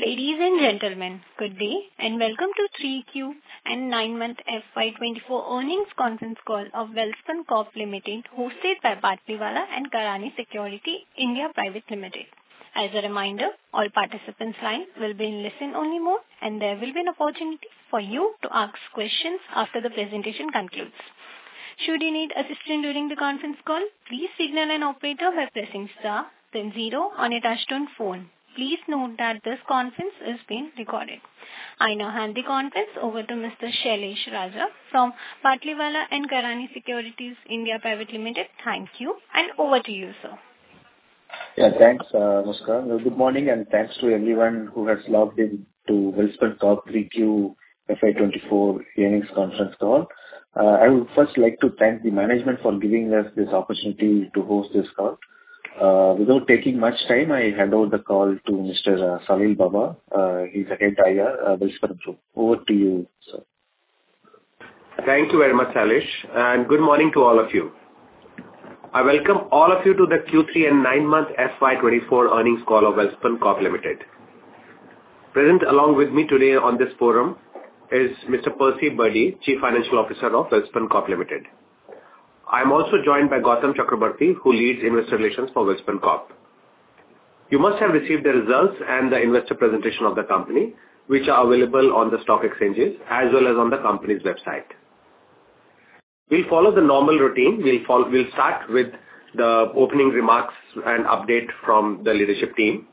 Ladies and gentlemen, good day and welcome to 3Q and 9-month FY24 earnings conference call of Welspun Corp Limited, hosted by Batlivala & Karani Securities India Private Limited. As a reminder, all participants' lines will be in listen-only mode and there will be an opportunity for you to ask questions after the presentation concludes. Should you need assistance during the conference call, please signal an operator by pressing star, then 0 on your touch-tone phone. Please note that this conference is being recorded. I now hand the conference over to Mr. Shailesh Raja from Batlivala & Karani Securities India Private Limited. Thank you and over to you, sir. Yeah, thanks, Muska. Good morning and thanks to everyone who has logged in to Welspun Corp 3Q FY24 earnings conference call. I would first like to thank the management for giving us this opportunity to host this call. Without taking much time, I hand over the call to Mr. Salil Baba. He's the head IR, Welspun Group. Over to you, sir. Thank you very much, Shailesh, and good morning to all of you. I welcome all of you to the Q3 and 9-month FY24 earnings call of Welspun Corp Limited. Present along with me today on this forum is Mr. Percy Birdy, Chief Financial Officer of Welspun Corp Limited. I am also joined by Gautam Chakrabarty, who leads Investor Relations for Welspun Corp. You must have received the results and the investor presentation of the company, which are available on the stock exchanges as well as on the company's website. We'll follow the normal routine. We'll start with the opening remarks and update from the leadership team.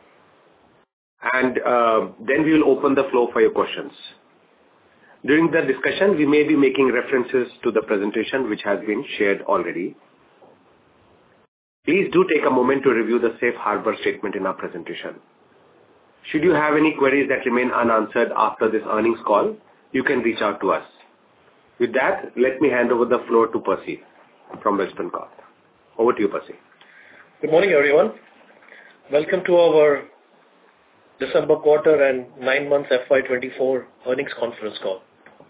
And then we will open the floor for your questions. During the discussion, we may be making references to the presentation which has been shared already. Please do take a moment to review the safe harbor statement in our presentation. Should you have any queries that remain unanswered after this earnings call, you can reach out to us. With that, let me hand over the floor to Percy from Welspun Corp. Over to you, Percy. Good morning, everyone. Welcome to our December quarter and 9-month FY24 earnings conference call.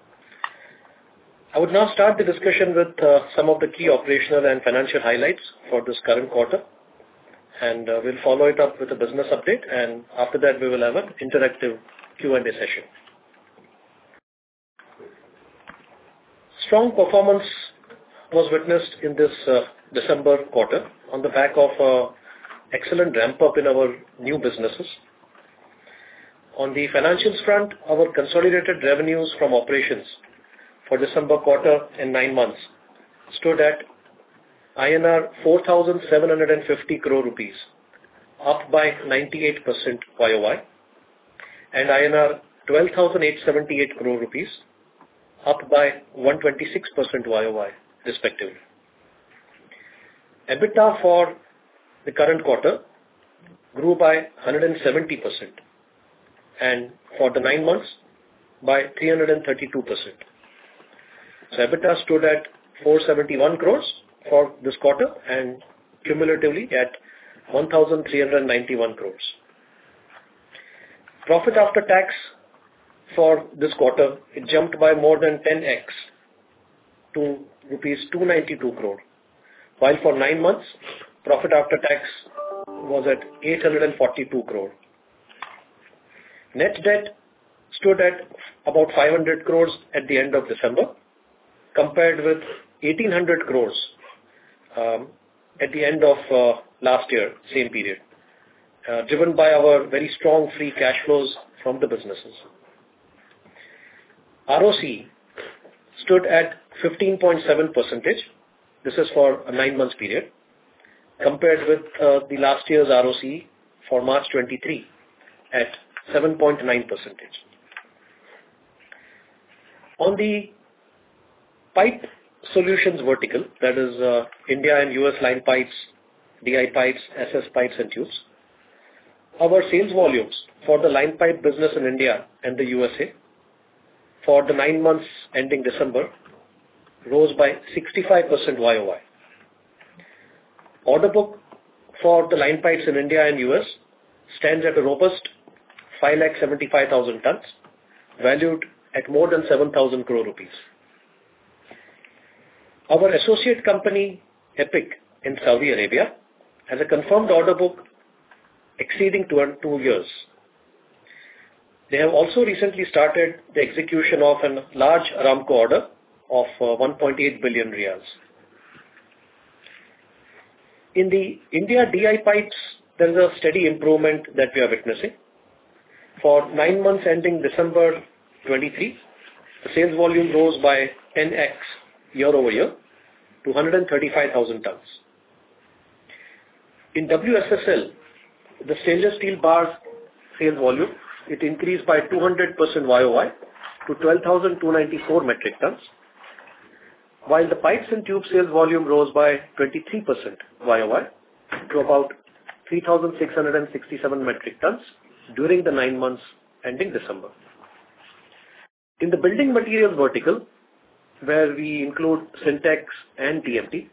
I would now start the discussion with some of the key operational and financial highlights for this current quarter. And we'll follow it up with a business update. And after that, we will have an interactive Q&A session. Strong performance was witnessed in this December quarter on the back of excellent ramp-up in our new businesses. On the financials front, our consolidated revenues from operations for December quarter and 9 months stood at INR 4,750 crore rupees, up by 98% YOY, and INR 12,878 crore rupees, up by 126% YOY, respectively. EBITDA for the current quarter grew by 170%, and for the 9 months by 332%. So EBITDA stood at 471 crores for this quarter and cumulatively at 1,391 crores. Profit after tax for this quarter, it jumped by more than 10x to rupees 292 crore, while for 9 months, profit after tax was at 842 crore. Net debt stood at about 500 crores at the end of December, compared with 1,800 crores at the end of last year, same period, driven by our very strong free cash flows from the businesses. ROC stood at 15.7%. This is for a 9-month period, compared with the last year's ROC for March 23 at 7.9%. On the pipe solutions vertical, that is India and US line pipes, DI pipes, SS pipes and tubes, our sales volumes for the line pipe business in India and the USA for the 9 months ending December rose by 65% YOY. Order book for the line pipes in India and US stands at a robust 575,000 tons, valued at more than 7,000 crore rupees. Our associate company, Epic, in Saudi Arabia, has a confirmed order book exceeding 2 years. They have also recently started the execution of a large Aramco order of 1.8 billion riyals. In the India DI pipes, there is a steady improvement that we are witnessing. For 9 months ending December 23, the sales volume rose by 10x year over year to 135,000 tons. In WSSL, the stainless steel bars sales volume, it increased by 200% YOY to 12,294 metric tons, while the pipes and tube sales volume rose by 23% YOY to about 3,667 metric tons during the 9 months ending December. In the building materials vertical, where we include Syntex and TMT,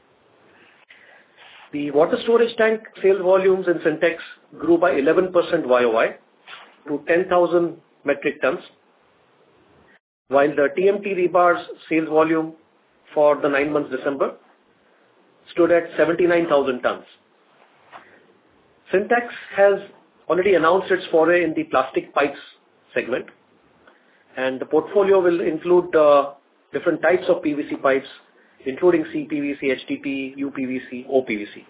the water storage tank sales volumes in Syntex grew by 11% YOY to 10,000 metric tons, while the TMT rebars sales volume for the 9 months December stood at 79,000 tons. Syntex has already announced its foray in the plastic pipes segment, and the portfolio will include different types of PVC pipes, including CPVC, HDPE, UPVC, OPVC.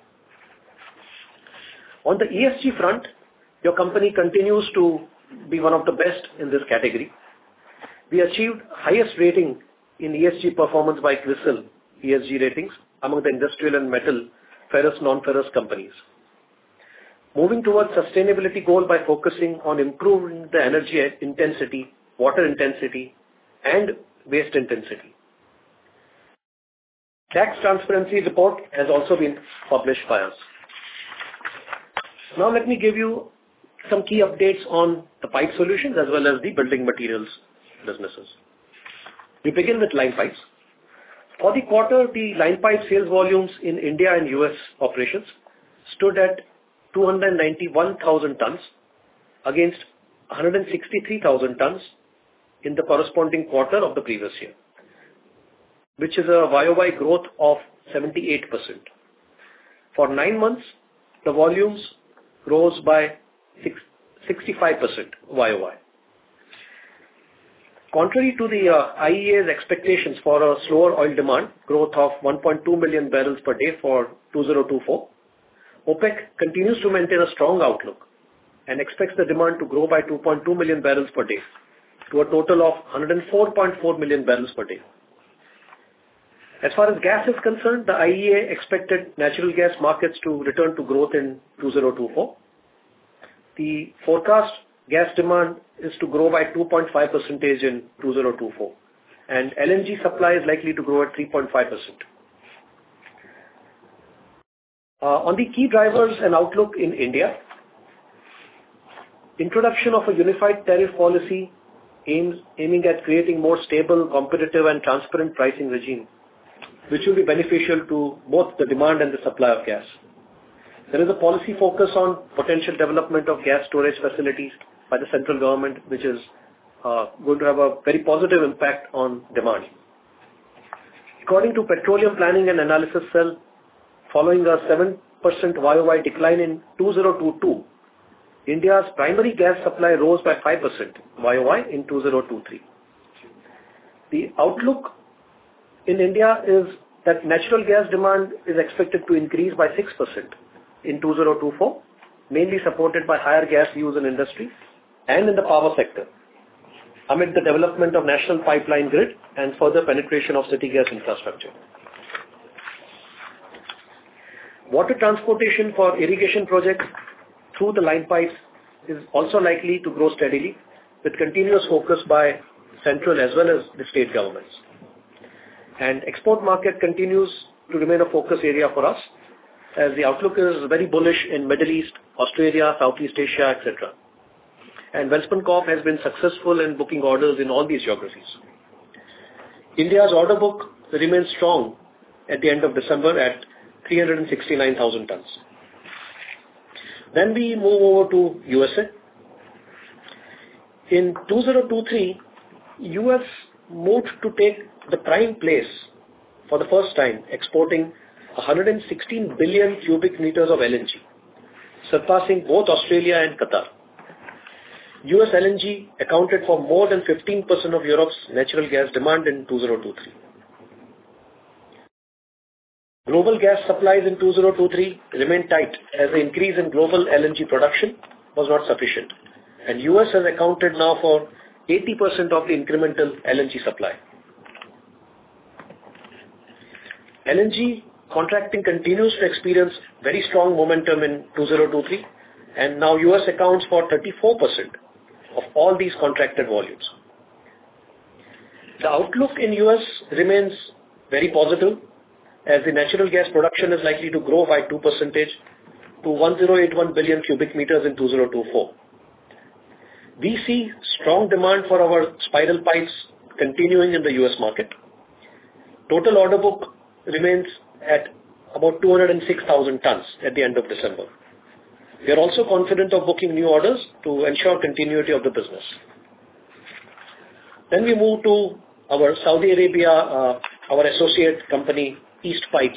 On the ESG front, your company continues to be one of the best in this category. We achieved highest rating in ESG performance by CRISIL ESG ratings among the industrial and metal, ferrous, non-ferrous companies. Moving towards sustainability goal by focusing on improving the energy intensity, water intensity, and waste intensity. Tax transparency report has also been published by us. Now let me give you some key updates on the pipe solutions as well as the building materials businesses. We begin with line pipes. For the quarter, the line pipe sales volumes in India and US operations stood at 291,000 tons against 163,000 tons in the corresponding quarter of the previous year, which is a YOY growth of 78%. For 9 months, the volumes rose by 65% YOY. Contrary to the IEA's expectations for a slower oil demand growth of 1.2 million barrels per day for 2024, OPEC continues to maintain a strong outlook and expects the demand to grow by 2.2 million barrels per day to a total of 104.4 million barrels per day. As far as gas is concerned, the IEA expected natural gas markets to return to growth in 2024. The forecast gas demand is to grow by 2.5% in 2024, and LNG supply is likely to grow at 3.5%. On the key drivers and outlook in India, introduction of a unified tariff policy aiming at creating more stable, competitive and transparent pricing regime, which will be beneficial to both the demand and the supply of gas. There is a policy focus on potential development of gas storage facilities by the central government, which is going to have a very positive impact on demand. According to Petroleum Planning and Analysis Cell, following a 7% YOY decline in 2022, India's primary gas supply rose by 5% YOY in 2023. The outlook in India is that natural gas demand is expected to increase by 6% in 2024, mainly supported by higher gas use in industry and in the power sector, amid the development of national pipeline grid and further penetration of city gas infrastructure. Water transportation for irrigation projects through the line pipes is also likely to grow steadily, with continuous focus by central as well as the state governments. And export market continues to remain a focus area for us, as the outlook is very bullish in Middle East, Australia, Southeast Asia, etc. And Welspun Corp has been successful in booking orders in all these geographies. India's order book remains strong at the end of December at 369,000 tons. Then we move over to USA. In 2023, US moved to take the prime place for the first time, exporting 116 billion cubic meters of LNG, surpassing both Australia and Qatar. US LNG accounted for more than 15% of Europe's natural gas demand in 2023. Global gas supplies in 2023 remained tight as the increase in global LNG production was not sufficient, and US has accounted now for 80% of the incremental LNG supply. LNG contracting continues to experience very strong momentum in 2023, and now US accounts for 34% of all these contracted volumes. The outlook in US remains very positive, as the natural gas production is likely to grow by 2% to 1081 billion cubic meters in 2024. We see strong demand for our spiral pipes continuing in the US market. Total order book remains at about 206,000 tons at the end of December. We are also confident of booking new orders to ensure continuity of the business. Then we move to our Saudi Arabia, our associate company, East Pipes.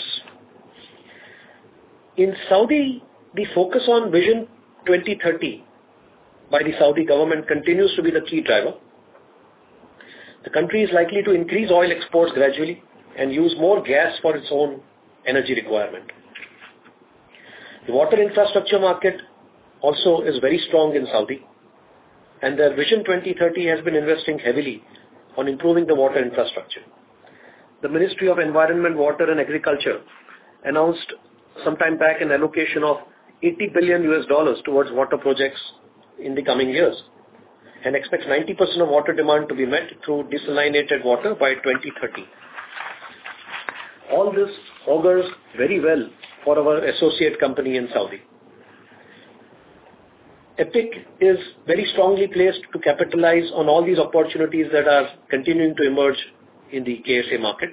In Saudi, the focus on Vision 2030 by the Saudi government continues to be the key driver. The country is likely to increase oil exports gradually and use more gas for its own energy requirement. The water infrastructure market also is very strong in Saudi, and their Vision 2030 has been investing heavily on improving the water infrastructure. The Ministry of Environment, Water and Agriculture announced some time back an allocation of $80 billion towards water projects in the coming years, and expects 90% of water demand to be met through desalinated water by 2030. All this augurs very well for our associate company in Saudi. EPIC is very strongly placed to capitalize on all these opportunities that are continuing to emerge in the KSA market.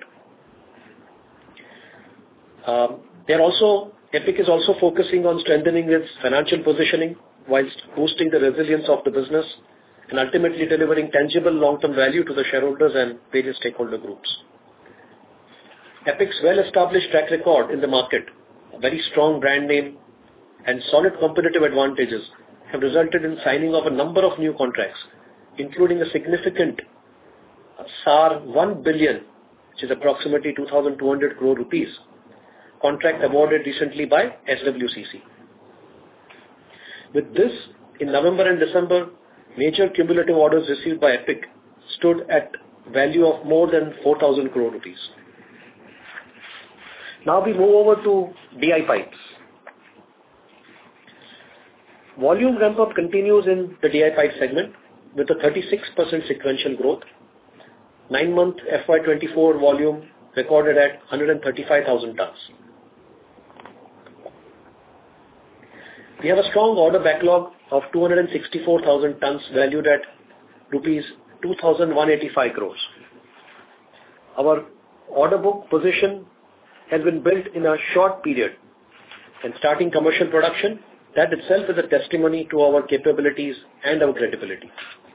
EPIC is also focusing on strengthening its financial positioning whilst boosting the resilience of the business and ultimately delivering tangible long-term value to the shareholders and various stakeholder groups. EPIC's well-established track record in the market, a very strong brand name, and solid competitive advantages have resulted in signing of a number of new contracts, including a significant SAR 1 billion, which is approximately 2,200 crore rupees, contract awarded recently by SWCC. With this, in November and December, major cumulative orders received by EPIC stood at value of more than 4,000 crore rupees. Now we move over to DI pipes. Volume ramp-up continues in the DI pipe segment with a 36% sequential growth. 9-month FY24 volume recorded at 135,000 tons. We have a strong order backlog of 264,000 tons valued at rupees 2,185 crores. Our order book position has been built in a short period, and starting commercial production, that itself is a testimony to our capabilities and our credibility.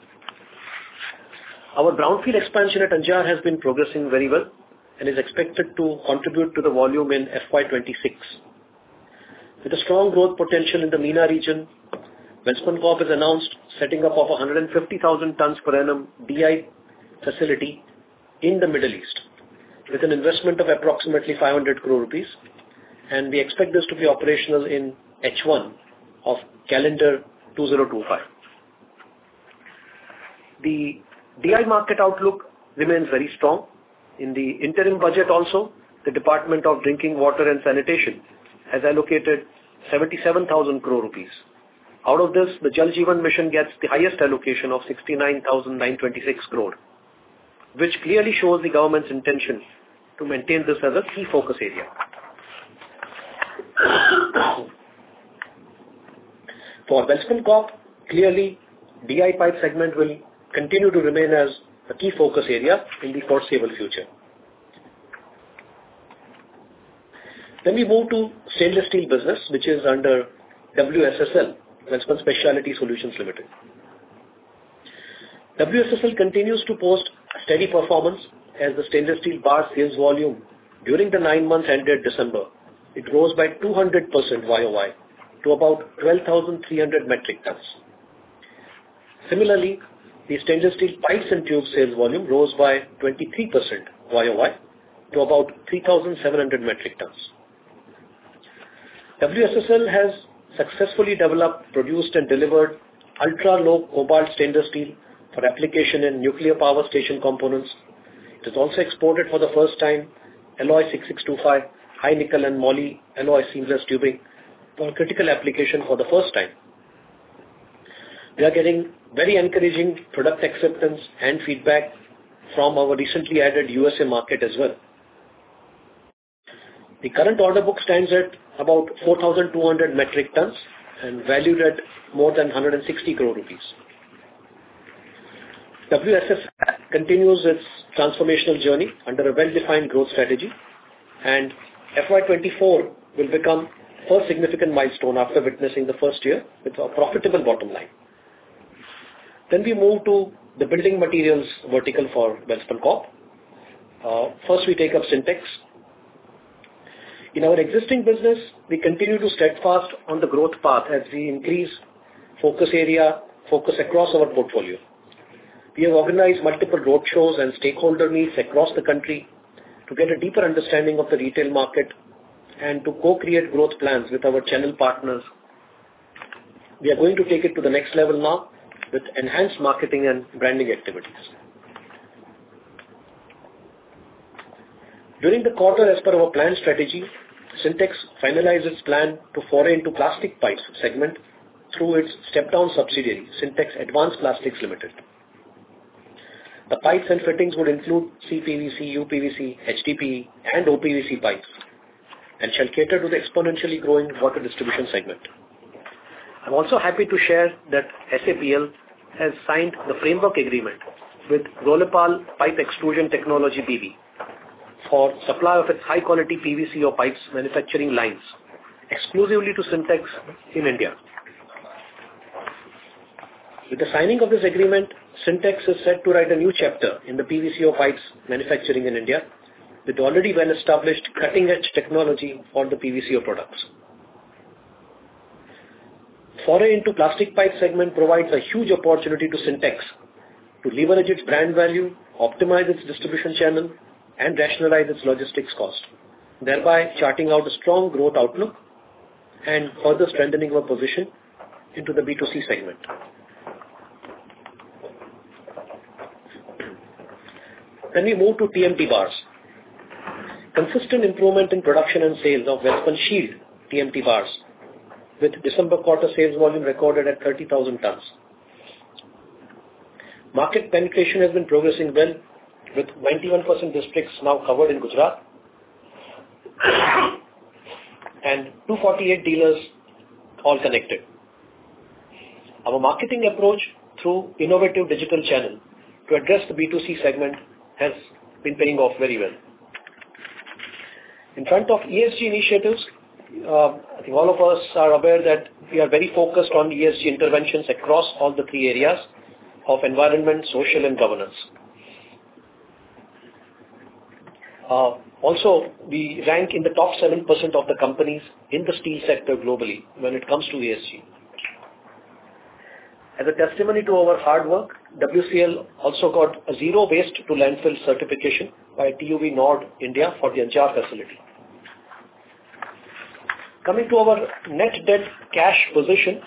Our brownfield expansion at Anjar has been progressing very well and is expected to contribute to the volume in FY26. With a strong growth potential in the MENA region, Welspun Corp has announced setting up of a 150,000 tons per annum DI facility in the Middle East with an investment of approximately 500 crore rupees, and we expect this to be operational in H1 of calendar 2025. The DI market outlook remains very strong. In the interim budget also, the Department of Drinking Water and Sanitation has allocated 77,000 crore rupees. Out of this, the Jal Jeevan Mission gets the highest allocation of 69,926 crore, which clearly shows the government's intention to maintain this as a key focus area. For Welspun Corp, clearly, DI pipe segment will continue to remain as a key focus area in the foreseeable future. Then we move to stainless steel business, which is under WSSL, Welspun Specialty Solutions Limited. WSSL continues to post steady performance as the stainless steel bar sales volume during the 9 months ended December. It rose by 200% YOY to about 12,300 metric tons. Similarly, the stainless steel pipes and tubes sales volume rose by 23% YOY to about 3,700 metric tons. WSSL has successfully developed, produced and delivered ultra-low cobalt stainless steel for application in nuclear power station components. It is also exported for the first time alloy 6625, high nickel and moly alloy seamless tubing for critical application for the first time. We are getting very encouraging product acceptance and feedback from our recently added USA market as well. The current order book stands at about 4,200 metric tons and valued at more than 160 crore rupees. WSS continues its transformational journey under a well-defined growth strategy, and FY24 will become first significant milestone after witnessing the first year with a profitable bottom line. Then we move to the building materials vertical for Welspun Corp. First we take up Sintex. In our existing business, we continue to steadfast on the growth path as we increase focus across our portfolio. We have organized multiple roadshows and stakeholder meets across the country to get a deeper understanding of the retail market and to co-create growth plans with our channel partners. We are going to take it to the next level now with enhanced marketing and branding activities. During the quarter, as per our planned strategy, Sintex finalized its plan to foray into plastic pipes segment through its step-down subsidiary, Sintex Advanced Plastics Limited. The pipes and fittings would include CPVC, UPVC, HDPE and OPVC pipes and shall cater to the exponentially growing water distribution segment. I'm also happy to share that SAPL has signed the framework agreement with Rollepal Pipe Extrusion Technology BV for supply of its high-quality PVC or pipes manufacturing lines exclusively to Sintex in India. With the signing of this agreement, Sintex is set to write a new chapter in the PVC pipes manufacturing in India with already well-established cutting-edge technology for the PVC products. Foray into plastic pipe segment provides a huge opportunity to Sintex to leverage its brand value, optimize its distribution channel, and rationalize its logistics cost, thereby charting out a strong growth outlook and further strengthening our position into the B2C segment. Then we move to TMT bars. Consistent improvement in production and sales of Welspun Shield TMT bars, with December quarter sales volume recorded at 30,000 tons. Market penetration has been progressing well, with 91% districts now covered in Gujarat and 248 dealers all connected. Our marketing approach through innovative digital channel to address the B2C segment has been paying off very well. In front of ESG initiatives, I think all of us are aware that we are very focused on ESG interventions across all the three areas of environment, social and governance. Also, we rank in the top 7% of the companies in the steel sector globally when it comes to ESG. As a testimony to our hard work, WCL also got a zero waste to landfill certification by TUV Nord India for the Anjar facility. Coming to our net debt cash position,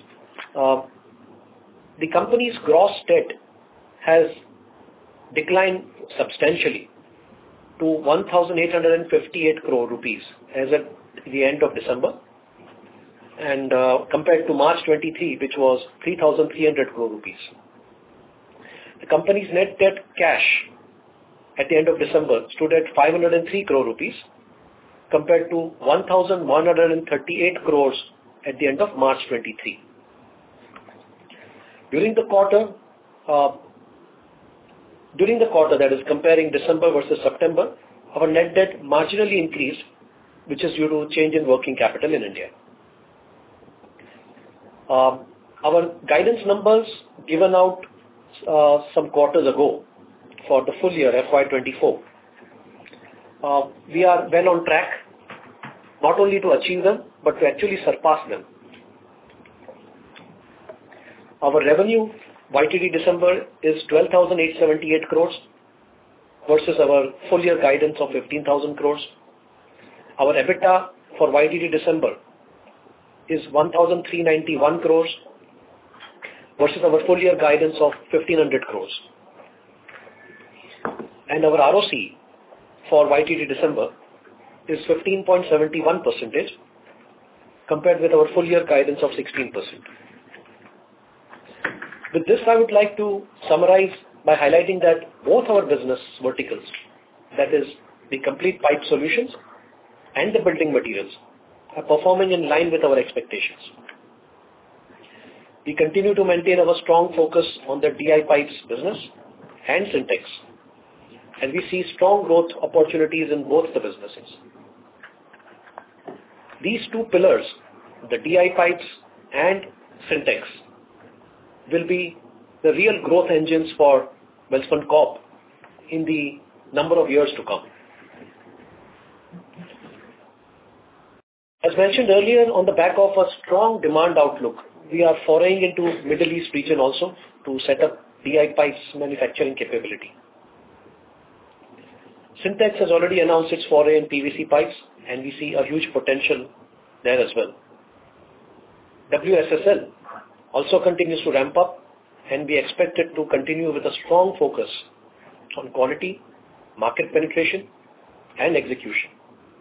the company's gross debt has declined substantially to 1,858 crore rupees as at the end of December, and compared to March 23, which was 3,300 crore rupees. The company's net debt cash at the end of December stood at 503 crore rupees compared to 1,138 crores at the end of March 23. During the quarter, that is comparing December versus September, our net debt marginally increased, which is due to change in working capital in India. Our guidance numbers given out some quarters ago for the full year FY24, we are well on track not only to achieve them but to actually surpass them. Our revenue YTD December is 12,878 crores versus our full year guidance of 15,000 crores. Our EBITDA for YTD December is 1,391 crores versus our full year guidance of 1,500 crores. And our ROC for YTD December is 15.71% compared with our full year guidance of 16%. With this, I would like to summarize by highlighting that both our business verticals, that is the complete pipe solutions and the building materials, are performing in line with our expectations. We continue to maintain our strong focus on the DI pipes business and Sintex, and we see strong growth opportunities in both the businesses. These two pillars, the DI pipes and Sintex, will be the real growth engines for Welspun Corp in the number of years to come. As mentioned earlier, on the back of a strong demand outlook, we are foraying into Middle East region also to set up DI pipes manufacturing capability. Sintex has already announced its foray in PVC pipes, and we see a huge potential there as well. WSSL also continues to ramp up, and we expect it to continue with a strong focus on quality, market penetration, and execution.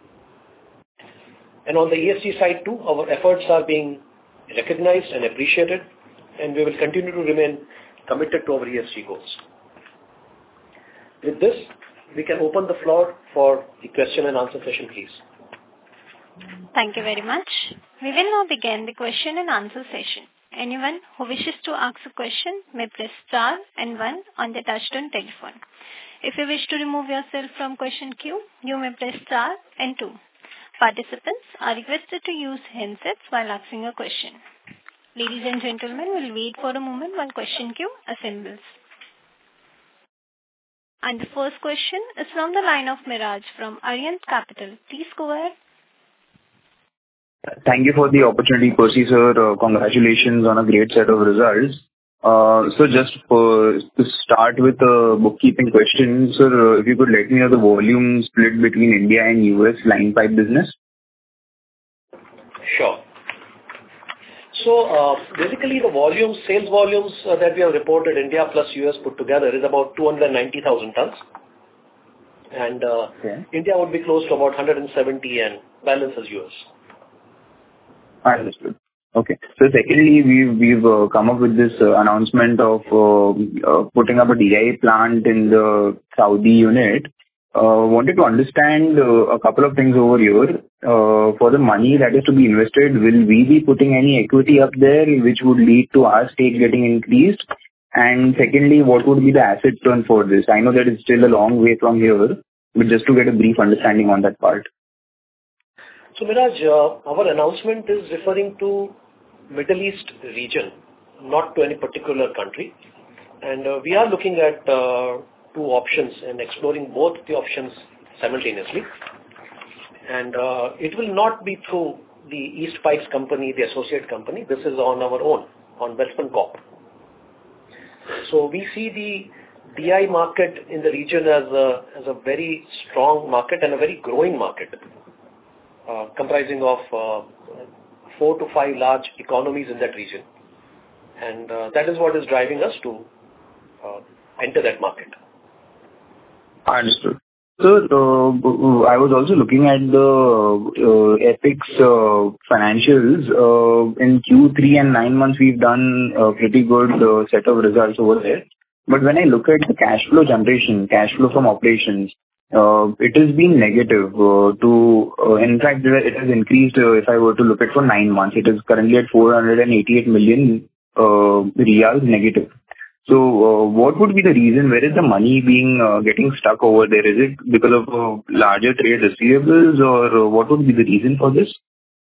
And on the ESG side too, our efforts are being recognized and appreciated, and we will continue to remain committed to our ESG goals. With this, we can open the floor for the question and answer session, please. Thank you very much. We will now begin the question and answer session. Anyone who wishes to ask a question may press star and 1 on the touchtone telephone. If you wish to remove yourself from question queue, you may press star and 2. Participants are requested to use handsets while asking a question. Ladies and gentlemen, we'll wait for a moment while question queue assembles. And the first question is from the line of Miraj from Arihant Capital. Please go ahead. Thank you for the opportunity, Percy sir. Congratulations on a great set of results. So just to start with a bookkeeping question, sir, if you could let me know the volume split between India and US line pipe business. Sure. So basically the sales volumes that we have reported, India plus US put together, is about 290,000 tons. And India would be close to about 170 and balance is US. Understood. Okay. So secondly, we've come up with this announcement of putting up a DI plant in the Saudi unit. Wanted to understand a couple of things over here. For the money that is to be invested, will we be putting any equity up there which would lead to our stake getting increased? And secondly, what would be the asset turn for this? I know that it's still a long way from here, but just to get a brief understanding on that part. So Miraj, our announcement is referring to Middle East region, not to any particular country. And we are looking at two options and exploring both the options simultaneously. And it will not be through the East Pipes company, the associate company. This is on our own, on Welspun Corp. So we see the DI market in the region as a very strong market and a very growing market. Comprising of 4 to 5 large economies in that region. And that is what is driving us to enter that market. Understood. So I was also looking at the Epic's financials. In Q3 and 9 months, we've done a pretty good set of results over there. But when I look at the cash flow generation, cash flow from operations, it has been negative. In fact, it has increased. If I were to look at for 9 months, it is currently at 488 million riyals negative. So, what would be the reason? Where is the money getting stuck over there? Is it because of larger trade receivables, or what would be the reason for this?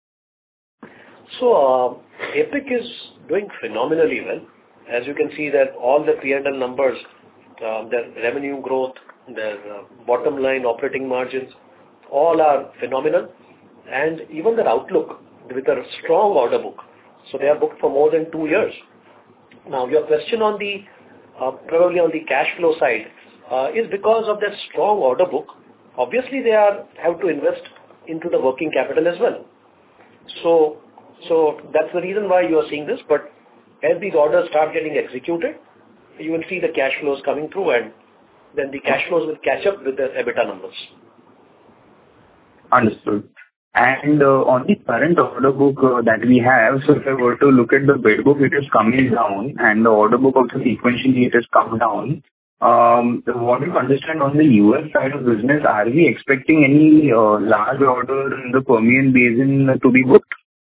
So, Epic is doing phenomenally well. As you can see that all the P&L numbers, their revenue growth, their bottom line operating margins, all are phenomenal. And even their outlook with a strong order book. So they are booked for more than 2 years. Now, your question on the probably on the cash flow side is because of that strong order book. Obviously, they have to invest into the working capital as well. So that's the reason why you are seeing this. But as these orders start getting executed, you will see the cash flows coming through, and then the cash flows will catch up with the EBITDA numbers. Understood. And on the current order book that we have, so if I were to look at the bid book, it is coming down, and the order book also sequentially it has come down. What you understand on the US side of business, are we expecting any large order in the Permian Basin to be booked?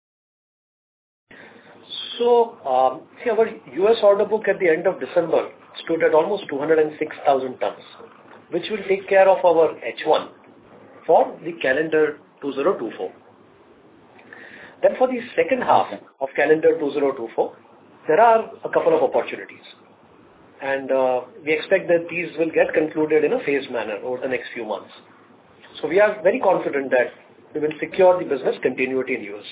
So, see, our US order book at the end of December stood at almost 206,000 tons, which will take care of our H1 for the calendar 2024. Then for the second half of calendar 2024, there are a couple of opportunities. And we expect that these will get concluded in a phased manner over the next few months. So we are very confident that we will secure the business continuity in US.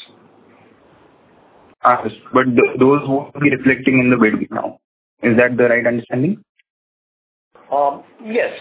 But those won't be reflecting in the bid now. Is that the right understanding? Yes.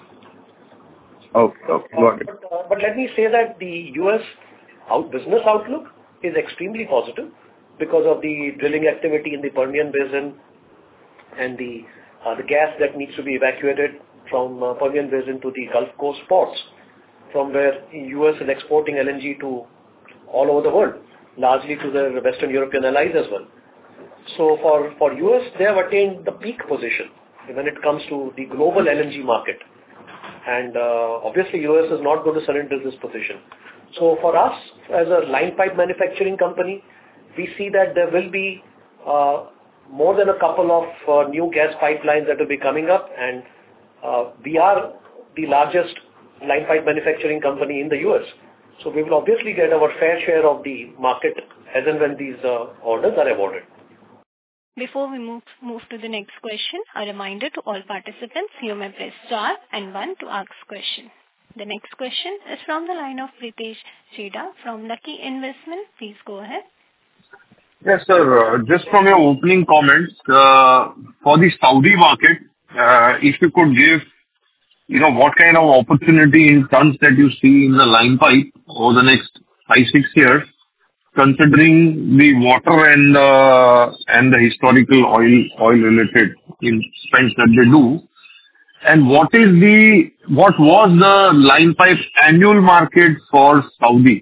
Okay, got it. But let me say that the US business outlook is extremely positive because of the drilling activity in the Permian Basin and the gas that needs to be evacuated from Permian Basin to the Gulf Coast ports, from where US is exporting LNG to all over the world, largely to their Western European allies as well. So for US, they have attained the peak position when it comes to the global LNG market. And obviously, US is not going to surrender this position. So for us, as a line pipe manufacturing company, we see that there will be more than a couple of new gas pipelines that will be coming up, and we are the largest line pipe manufacturing company in the US. So we will obviously get our fair share of the market as and when these orders are awarded. Before we move to the next question, a reminder to all participants, you may press star and 1 to ask question. The next question is from the line of Pritesh Chheda from Lucky Investment. Please go ahead. Yes, sir. Just from your opening comments, for the Saudi market, if you could give, what kind of opportunity in tons that you see in the line pipe over the next 5-6 years, considering the water and the historical oil related spends that they do, and what was the line pipe annual market for Saudi?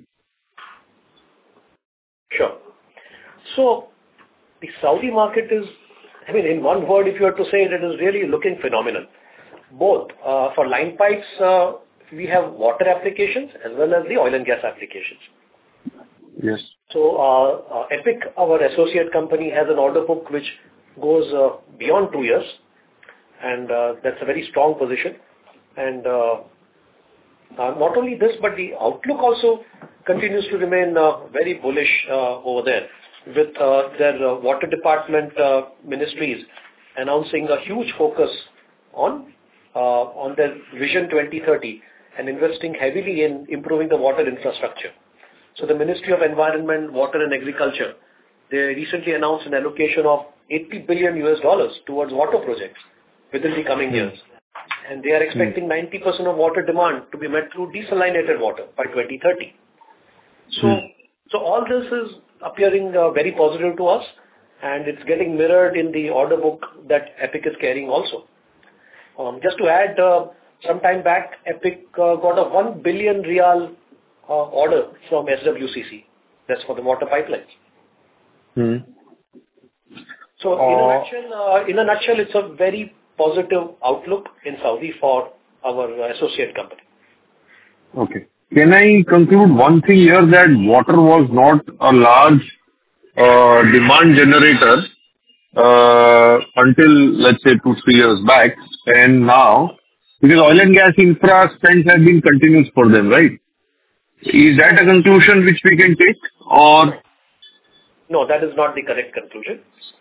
Sure. So the Saudi market is, in one word, if you were to say it, it is really looking phenomenal. Both for line pipes, we have water applications as well as the oil and gas applications. Yes. So Epic, our associate company, has an order book which goes beyond 2 years, and that's a very strong position. And not only this, but the outlook also continues to remain very bullish over there, with their water department ministries announcing a huge focus on their Vision 2030 and investing heavily in improving the water infrastructure. So the Ministry of Environment, Water and Agriculture, they recently announced an allocation of $80 billion towards water projects within the coming years. And they are expecting 90% of water demand to be met through desalinated water by 2030. So all this is appearing very positive to us, and it's getting mirrored in the order book that Epic is carrying also. Just to add, some time back, Epic got a 1 billion Riyal order from SWCC. That's for the water pipelines. So in a nutshell, it's a very positive outlook in Saudi for our associate company. Okay. Can I conclude one thing here, that water was not a large demand generator until, let's say, 2-3 years back, and now, because oil and gas infra spends have been continuous for them, right? Is that a conclusion which we can take, or? No, that is not the correct conclusion.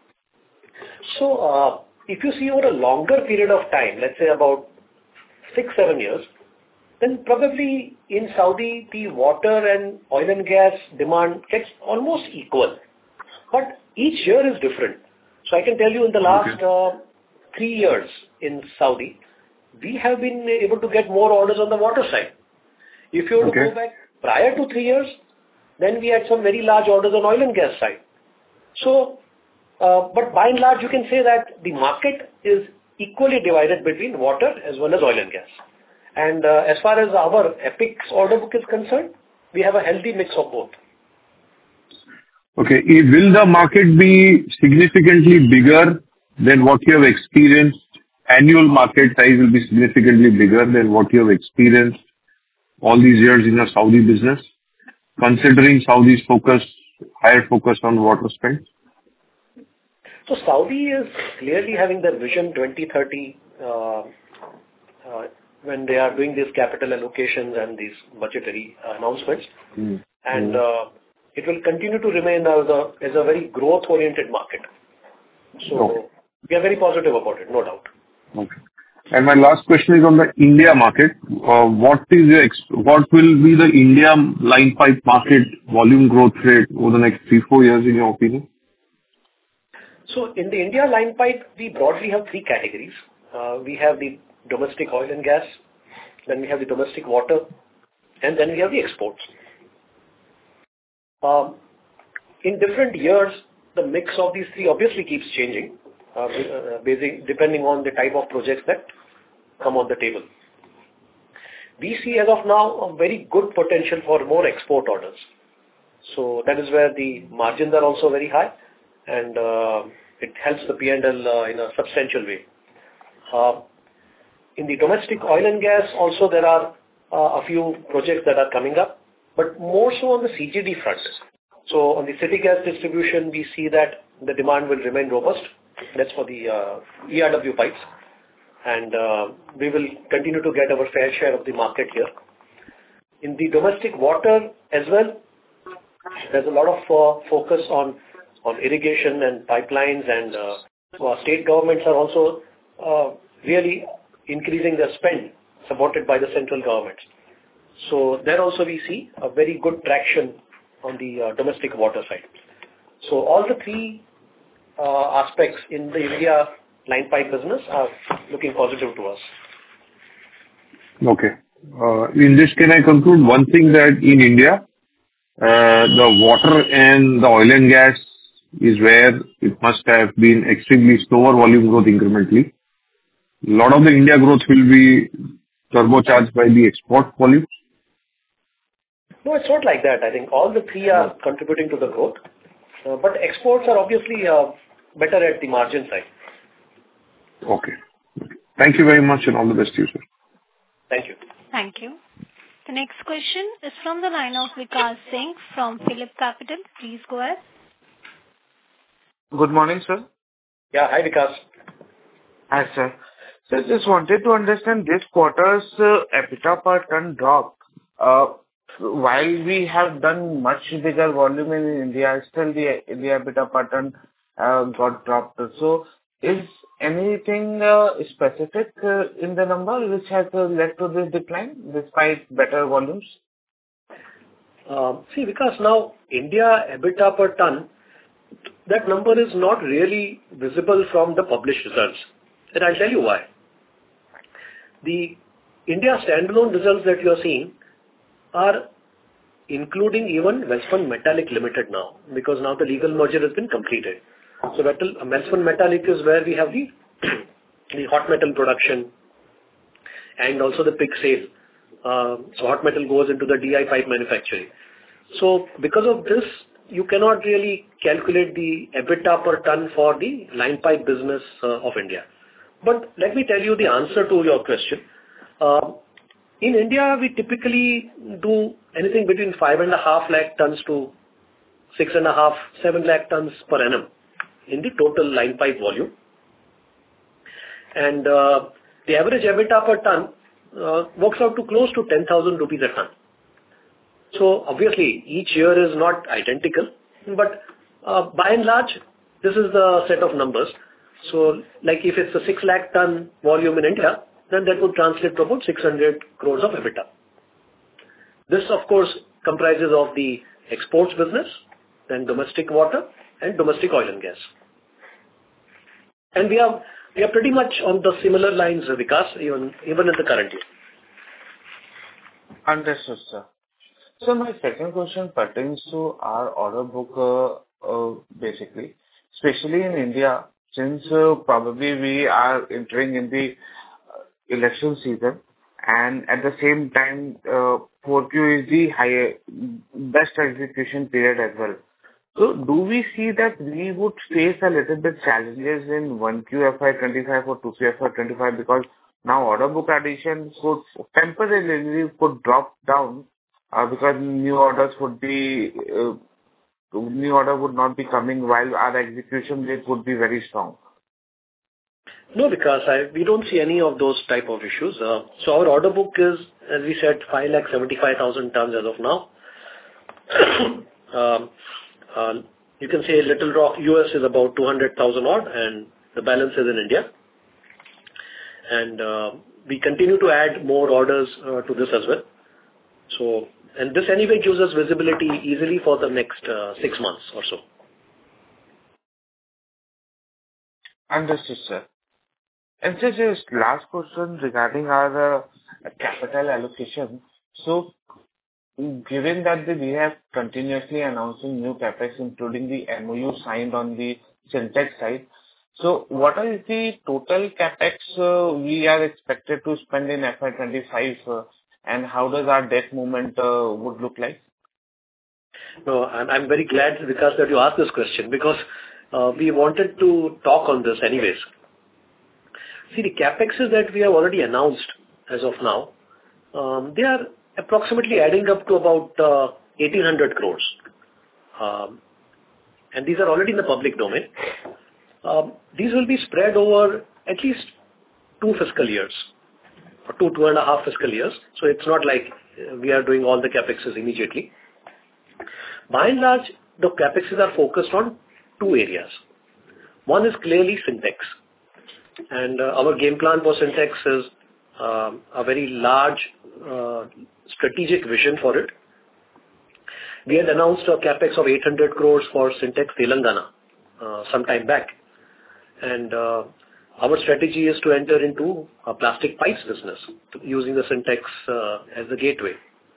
So, if you see over a longer period of time, let's say about 6-7 years, then probably in Saudi, the water and oil and gas demand gets almost equal. But each year is different. So I can tell you in the last 3 years in Saudi, we have been able to get more orders on the water side. If you were to go back prior to 3 years, then we had some very large orders on oil and gas side. So, but by and large, you can say that the market is equally divided between water as well as oil and gas. And as far as our EPIC's order book is concerned, we have a healthy mix of both. Okay. Will the market be significantly bigger than what you have experienced? Annual market size will be significantly bigger than what you have experienced all these years in your Saudi business, considering Saudi's higher focus on water spend? So Saudi is clearly having their Vision 2030 when they are doing these capital allocations and these budgetary announcements. And it will continue to remain as a very growth-oriented market. So we are very positive about it, no doubt. Okay. And my last question is on the India market. What will be the India line pipe market volume growth rate over the next 3-4 years, in your opinion? So in the India line pipe, we broadly have 3 categories. We have the domestic oil and gas, then we have the domestic water, and then we have the exports. In different years, the mix of these 3 obviously keeps changing, depending on the type of projects that come on the table. We see as of now a very good potential for more export orders. So that is where the margins are also very high, and it helps the P&L in a substantial way. In the domestic oil and gas also there are a few projects that are coming up, but more so on the CGD front. So on the city gas distribution, we see that the demand will remain robust. That's for the ERW pipes. And we will continue to get our fair share of the market here. In the domestic water as well, there's a lot of focus on irrigation and pipelines, and state governments are also really increasing their spend, supported by the central government. So there also we see a very good traction on the domestic water side. So all the 3 aspects in the India line pipe business are looking positive to us. Okay. In this, can I conclude one thing, that in India, the water and the oil and gas is where it must have been extremely slower volume growth incrementally. A lot of the India growth will be turbocharged by the export volume? No, it's not like that. I think all the 3 are contributing to the growth. But exports are obviously better at the margin side. Okay. Thank you very much, and all the best to you, sir. Thank you. Thank you. The next question is from the line of Vikas Singh from Phillip Capital. Please go ahead. Good morning, sir. Yeah, hi Vikas. Hi, sir. So just wanted to understand this quarter's EBITDA per ton drop. While we have done much bigger volume in India, still the EBITDA per ton got dropped. So is anything specific in the number which has led to this decline despite better volumes? See, because now India EBITDA per ton, that number is not really visible from the published results. And I'll tell you why. The India standalone results that you are seeing are including even Welspun Metallic Limited now, because now the legal merger has been completed. So Welspun Metallic is where we have the hot metal production and also the pig sale. So hot metal goes into the DI pipe manufacturing. So because of this, you cannot really calculate the EBITDA per ton for the line pipe business of India. But let me tell you the answer to your question. In India, we typically do anything between 5.5 lakh tons to 6.5, 7 lakh tons per annum in the total line pipe volume. And the average EBITDA per ton works out to close to 10,000 rupees a ton. So obviously, each year is not identical, but by and large, this is the set of numbers. So like if it's a 6 lakh ton volume in India, then that would translate to about 600 crores of EBITDA. This, of course, comprises of the exports business, then domestic water and domestic oil and gas. And we are pretty much on the similar lines, Vikas, even in the current year. Understood, sir. So my second question pertains to our order book, basically, especially in India, since probably we are entering in the election season, and at the same time, 4Q is the best execution period as well. So do we see that we would face a little bit challenges in 1Q FY25 or 2Q FY25, because now order book addition could temporarily drop down, because new order would not be coming while our execution rate would be very strong? No, because we don't see any of those type of issues. So our order book is, as we said, 575,000 tons as of now. You can say Little Rock, US is about 200,000 odd, and the balance is in India. And we continue to add more orders to this as well. So, and this anyway gives us visibility easily for the next 6 months or so. Understood, sir. And so just last question regarding our capital allocation. So given that we have continuously announcing new CapEx, including the MOU signed on the Sintex side, so what is the total CapEx we are expected to spend in FY25, and how does our debt movement would look like? No, I'm very glad, Vikas, that you asked this question, because we wanted to talk on this anyways. See, the CapExes that we have already announced as of now, they are approximately adding up to about 1,800 crores. And these are already in the public domain. These will be spread over at least 2 fiscal years, or 2.5 fiscal years. So it's not like we are doing all the CapExes immediately. By and large, the CapExes are focused on 2 areas. One is clearly Sintex. And our game plan for Sintex is a very large strategic vision for it. We had announced a CapEx of 800 crores for Sintex Telangana some time back. And our strategy is to enter into a plastic pipes business using the Sintex as the gateway.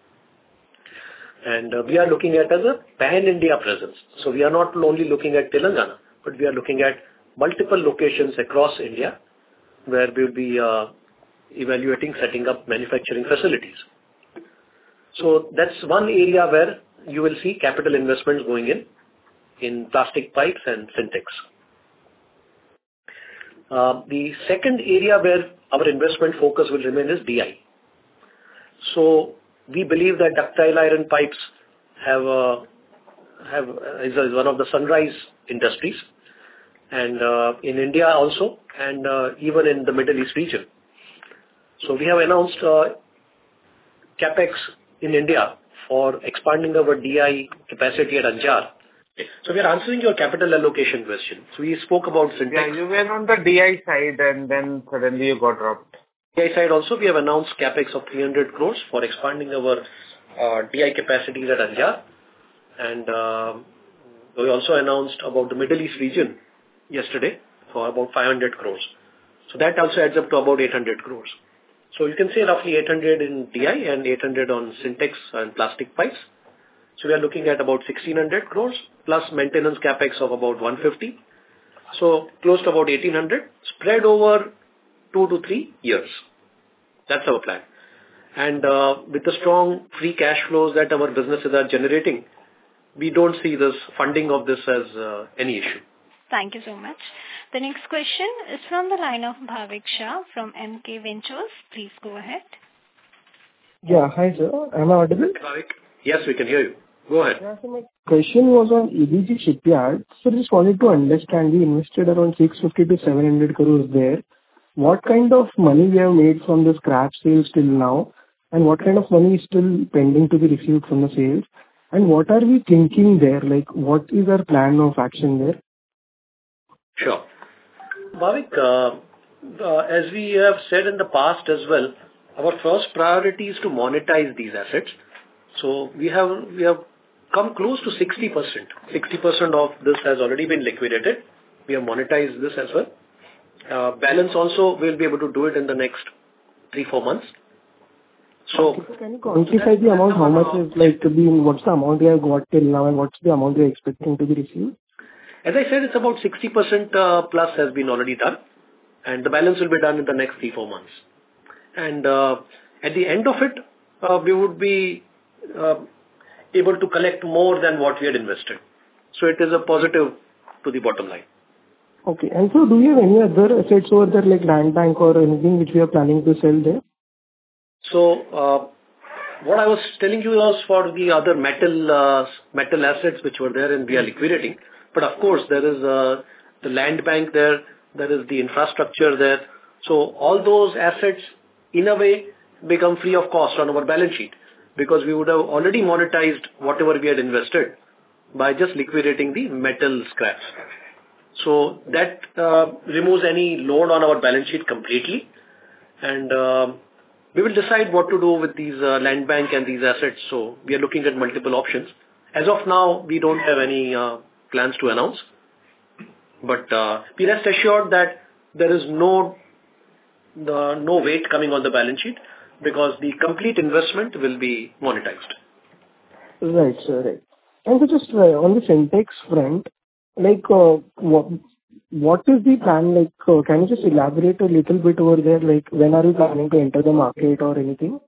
And we are looking at as a pan-India presence. So we are not only looking at Telangana, but we are looking at multiple locations across India where we will be evaluating setting up manufacturing facilities. So that's one area where you will see capital investments going in plastic pipes and Sintex. The second area where our investment focus will remain is DI. So we believe that ductile iron pipes is one of the sunrise industries, and in India also, and even in the Middle East region. So we have announced CapEx in India for expanding our DI capacity at Anjar. So we are answering your capital allocation question. So we spoke about Sintex. Yeah, you were on the DI side and then suddenly you got dropped. DI side also, we have announced CapEx of 300 crores for expanding our DI capacities at Anjar. And we also announced about the Middle East region yesterday for about 500 crores. So that also adds up to about 800 crores. So you can say roughly 800 in DI and 800 on Sintex and plastic pipes. So we are looking at about 1,600 crores plus maintenance CapEx of about 150. So close to about 1,800 spread over 2 to 3 years. That's our plan. And with the strong free cash flows that our businesses are generating, we don't see this funding of this as any issue. Thank you so much. The next question is from the line of Bhavik Shah from MK Ventures. Please go ahead. Yeah, hi sir. Am I audible? Bhavik? Yes, we can hear you. Go ahead. Yeah, so my question was on EBG Shipyard. So just wanted to understand, we invested around 650 to 700 crores there. What kind of money we have made from the scrap sales till now? And what kind of money is still pending to be received from the sales? And what are we thinking there? Like, what is our plan of action there? Sure. Bhavik, as we have said in the past as well, our first priority is to monetize these assets. So we have come close to 60%. 60% of this has already been liquidated. We have monetized this as well. Balance also we'll be able to do it in the next 3-4 months. So, okay, so can you quantify the amount? How much is what's the amount we have got till now, and what's the amount we are expecting to be received? as I said, it's about 60% plus has been already done, and the balance will be done in the next 3-4 months. And at the end of it, we would be able to collect more than what we had invested. So it is a positive to the bottom line. Okay. And so do you have any other assets over there, like land bank or anything which we are planning to sell there? So what I was telling you was for the other metal assets which were there and we are liquidating. But of course, there is the land bank there is the infrastructure there. So all those assets, in a way, become free of cost on our balance sheet because we would have already monetized whatever we had invested by just liquidating the metal scraps. So that removes any load on our balance sheet completely. And we will decide what to do with these land bank and these assets. So we are looking at multiple options. As of now, we don't have any plans to announce. But be rest assured that there is no weight coming on the balance sheet because the complete investment will be monetized. Right, sir. Right. And so just on the Sintex front, like what is the plan? Like, can you just elaborate a little bit over there? Like, when are you planning to enter the market or anything?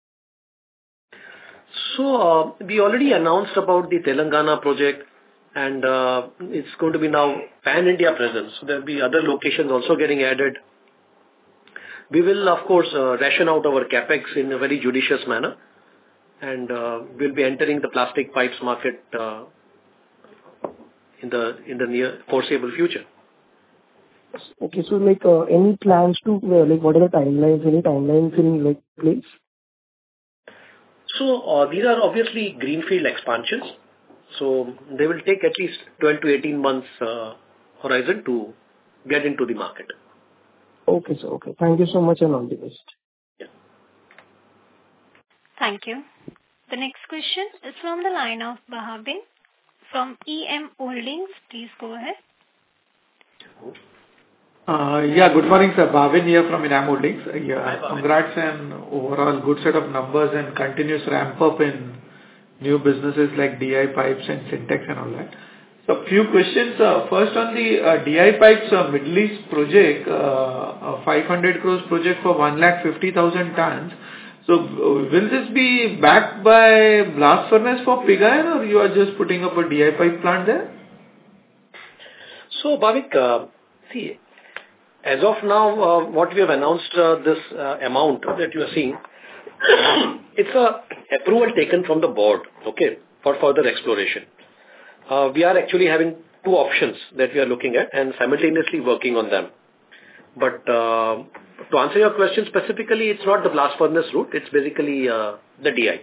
So we already announced about the Telangana project, and it's going to be now pan-India presence. So there will be other locations also getting added. We will, of course, ration out our capex in a very judicious manner, and we'll be entering the plastic pipes market in the near foreseeable future. Okay, so like any plans to like what are the timelines? Any timelines in like place? So these are obviously greenfield expansions. So they will take at least 12 to 18 months horizon to get into the market. Okay, sir. Okay. Thank you so much and all the best. Yeah. Thank you. The next question is from the line of Bhavin from EM Holdings. Please go ahead. Good morning, sir. Bhavin here from EM Holdings. Congrats on overall good set of numbers and continuous ramp up in new businesses like DI pipes and Sintex and all that. So a few questions. First on the DI pipes Middle East project, a 500 crores project for 150,000 tons. So will this be backed by blast furnace for pig iron or you are just putting up a DI pipe plant there? So Bhavik, see, as of now, what we have announced, this amount that you are seeing, it's a approval taken from the board, okay, for further exploration. We are actually having two options that we are looking at and simultaneously working on them. But to answer your question specifically, it's not the blast furnace route, it's basically the DI.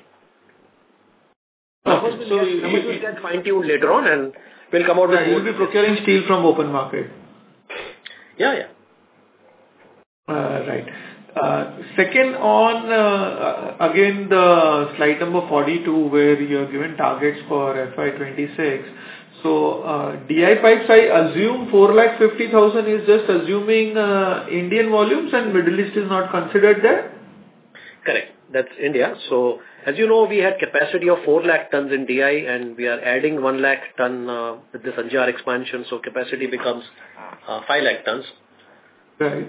Okay. So we will get fine-tuned later on and we'll come out with... You will be procuring steel from open market. Yeah. Right. Second on, again, the slide number 42 where you have given targets for FY26. So, DI pipes, I assume 450,000 is just assuming Indian volumes and Middle East is not considered there? Correct. That's India. So, as you know, we had capacity of 4 lakh tons in DI and we are adding 1 lakh ton with this Anjar expansion. So, capacity becomes 5 lakh tons. Right.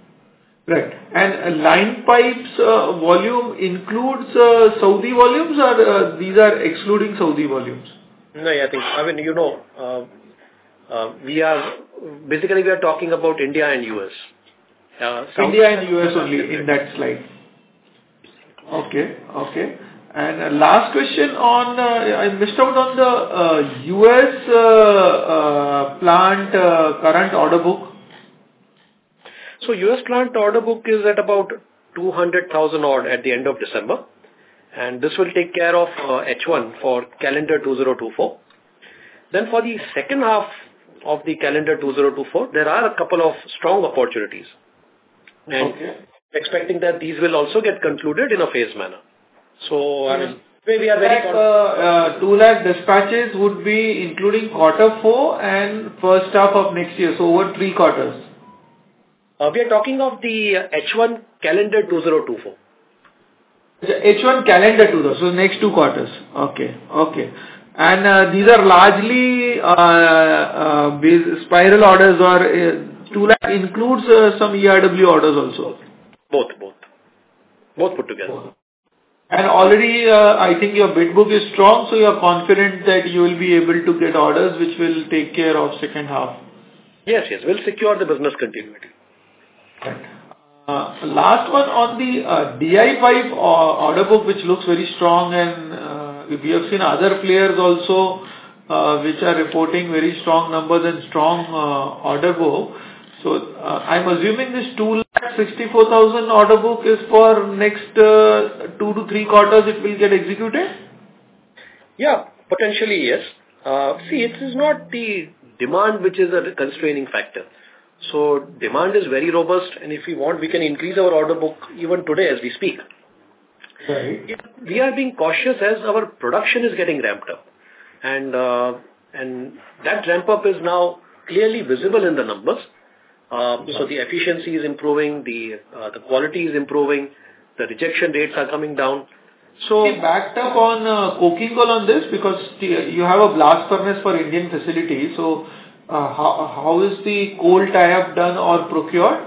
And line pipes volume includes Saudi volumes or these are excluding Saudi volumes? No, I mean, we are talking about India and US. India and US only in that slide. Okay. And last question on, I missed out on the US plant current order book. So US plant order book is at about 200,000 odd at the end of December. And this will take care of H1 for calendar 2024. Then for the second half of the calendar 2024, there are a couple of strong opportunities. And expecting that these will also get concluded in a phased manner. So, I mean, we are very... 2 lakh dispatches would be including quarter 4 and first half of next year. So over 3 quarters. We are talking of the H1 calendar 2024. H1 calendar 2024, so next 2 quarters. Okay. And these are largely spiral orders, or 2 lakh includes some ERW orders also? Both put together. And already, I think your bid book is strong, so you are confident that you will be able to get orders which will take care of second half. Yes. We'll secure the business continuity. Right. Last one on the DI pipe order book, which looks very strong, and we have seen other players also which are reporting very strong numbers and strong order book. So I'm assuming this 264,000 order book is for next 2 to 3 quarters it will get executed? Yeah, potentially yes. See, it is not the demand which is a constraining factor. So demand is very robust, and if we want, we can increase our order book even today as we speak. Right. We are being cautious as our production is getting ramped up, and that ramp up is now clearly visible in the numbers. So the efficiency is improving, the quality is improving, the rejection rates are coming down. So backed up on coking coal on this, because you have a blast furnace for Indian facility. So how is the coal tie-up done or procured?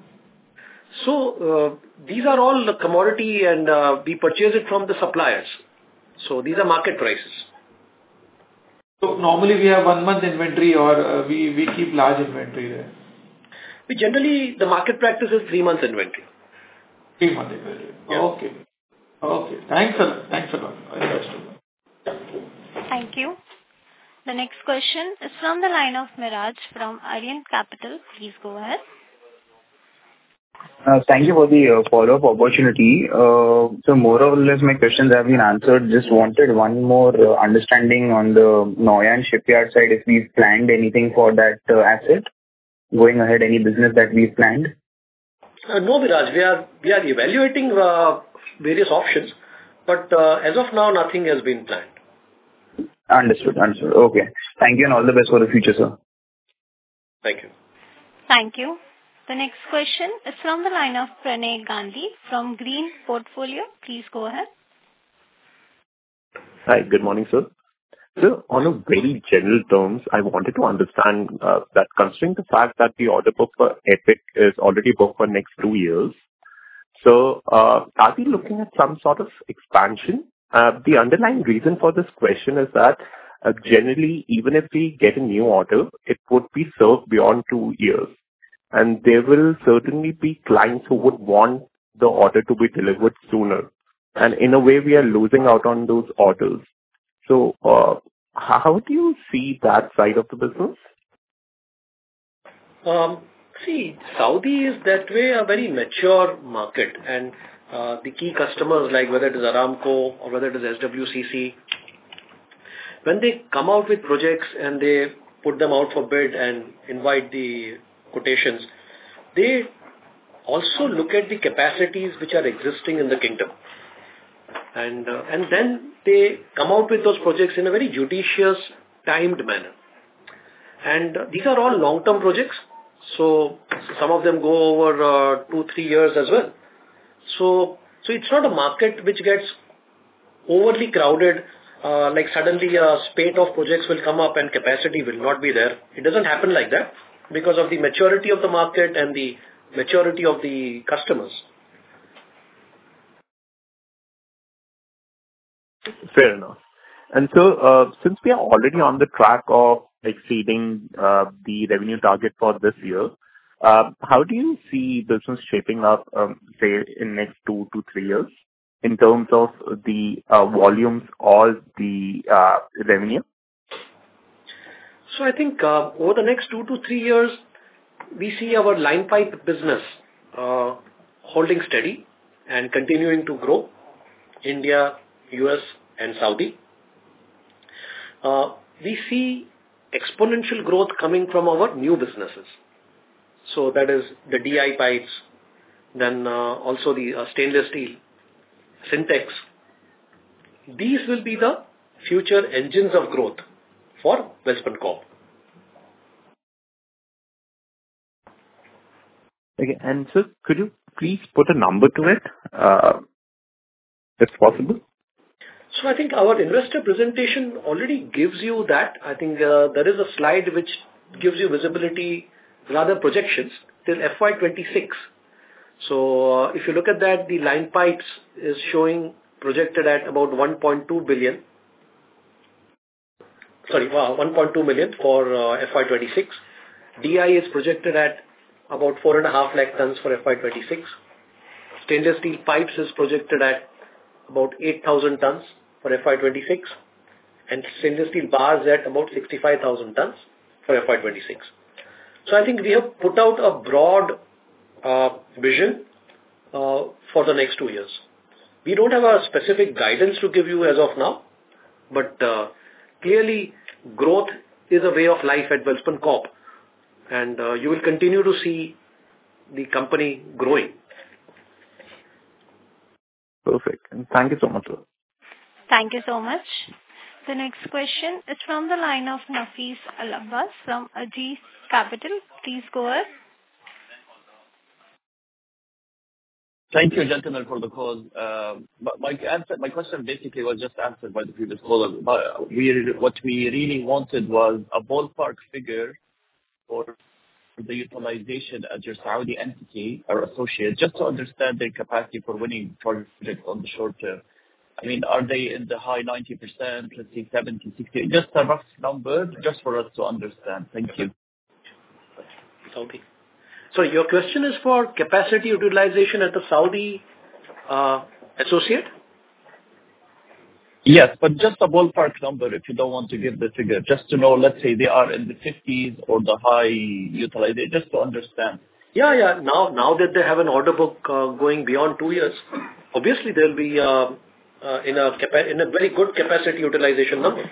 So these are all the commodity, and we purchase it from the suppliers. So these are market prices. So normally we have 1 month inventory, or we keep large inventory there. We generally, the market practice is 3 months inventory. 3 month inventory. Yeah. Okay. Thanks a lot. I understood. Thank you. The next question is from the line of Miraj from Aryan Capital. Please go ahead. Thank you for the follow-up opportunity. So more or less my questions have been answered. Just wanted one more understanding on the Noyan shipyard side, if we've planned anything for that asset. Going ahead, any business that we've planned? No, Viraj, we are evaluating various options, but as of now, nothing has been planned. Understood. Okay. Thank you, and all the best for the future, sir. Thank you. Thank you. The next question is from the line of Pranay Gandhi from Green Portfolio. Please go ahead. Hi, good morning, sir. So, on a very general terms, I wanted to understand that considering the fact that the order book for EPIC is already booked for next 2 years, so are we looking at some sort of expansion? The underlying reason for this question is that generally, even if we get a new order, it would be served beyond 2 years. And there will certainly be clients who would want the order to be delivered sooner. And in a way, we are losing out on those orders. So, how do you see that side of the business? See, Saudi is that way a very mature market, and the key customers, like whether it is Aramco or whether it is SWCC, when they come out with projects and they put them out for bid and invite the quotations, they also look at the capacities which are existing in the kingdom. And then they come out with those projects in a very judicious, timed manner. And these are all long-term projects. So some of them go over 2-3 years as well. So it's not a market which gets overly crowded, like suddenly a spate of projects will come up and capacity will not be there. It doesn't happen like that because of the maturity of the market and the maturity of the customers. Fair enough. And so, since we are already on the track of exceeding the revenue target for this year, how do you see business shaping up, say, in next 2 to 3 years in terms of the volumes or the revenue? So I think over the next 2 to 3 years, we see our line pipe business holding steady and continuing to grow. India, US and Saudi. We see exponential growth coming from our new businesses. So that is the DI pipes, then also the stainless steel, Sintex. These will be the future engines of growth for Welspun Corp. Okay. And sir, could you please put a number to it, if possible? So I think our investor presentation already gives you that. I think there is a slide which gives you visibility, rather projections, till FY26. So if you look at that, the line pipes is showing projected at about 1.2 billion. Sorry, 1.2 million for FY26. DI is projected at about 4.5 lakh tons for FY26. Stainless steel pipes is projected at about 8,000 tons for FY26, and stainless steel bars at about 65,000 tons for FY26. So I think we have put out a broad vision for the next 2 years. We don't have a specific guidance to give you as of now, but clearly growth is a way of life at Welspun Corp, and you will continue to see the company growing. Perfect. And thank you so much, sir. Thank you so much. The next question is from the line of Nafis Al-Abbas from Ageas Capital. Please go ahead. Thank you, gentlemen, for the call. My question basically was just answered by the previous caller. What we really wanted was a ballpark figure for the utilization at your Saudi entity or associate, just to understand their capacity for winning projects on the short term. I mean, are they in the high 90%, let's say 70, 60? Just a rough number, just for us to understand. Thank you. Okay. So your question is for capacity utilization at the Saudi associate? Yes, but just a ballpark number if you don't want to give the figure, just to know, let's say they are in the 50s or the high utilization, just to understand. Yeah. Now that they have an order book going beyond 2 years, obviously they'll be in a very good capacity utilization number.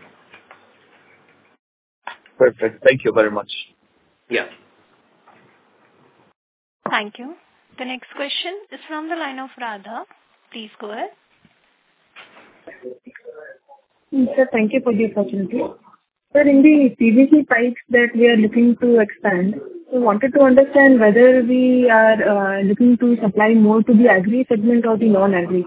Perfect. Thank you very much. Yeah. Thank you. The next question is from the line of Radha. Please go ahead. Sir, thank you for the opportunity. Sir, in the PVC pipes that we are looking to expand, we wanted to understand whether we are looking to supply more to the agri segment or the non-agri.